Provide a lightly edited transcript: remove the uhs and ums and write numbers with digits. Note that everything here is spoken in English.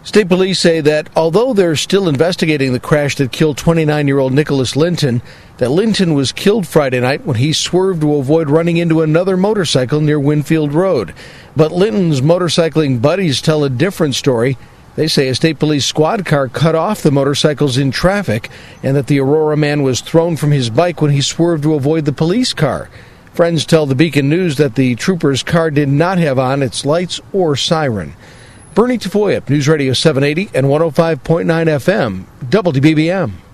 State police say that although they're still investigating the crash that killed 29-year-old Nicholas Linton, that Linton was killed Friday night when he swerved to avoid running into another motorcycle near Winfield Road. But Linton's motorcycling buddies tell a different story. They say a state police squad car cut off the motorcycles in traffic and that the Aurora man was thrown from his bike when he swerved to avoid the police car. Friends tell the Beacon News that the trooper's car did not have on its lights or siren. Bernie Tafoya, News Radio 780 and 105.9 FM, WBBM.